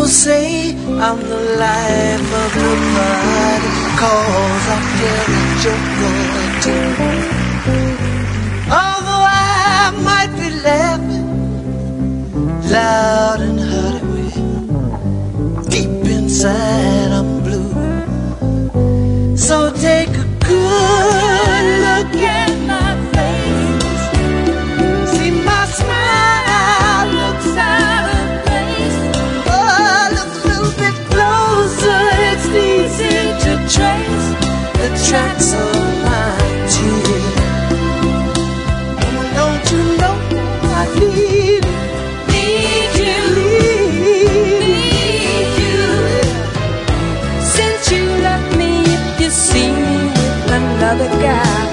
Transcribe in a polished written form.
say I'm the life of the party, 'cause I care that you're going too. Although I might be laughing loud and hearty way, deep inside I'm blue. So take a good look at my face. See my smile looks out of place. Oh, look a little bit closer, it's easy to trace the tracks of my tears. Oh, don't you know I need you. Since you left me, if you see me with another guy,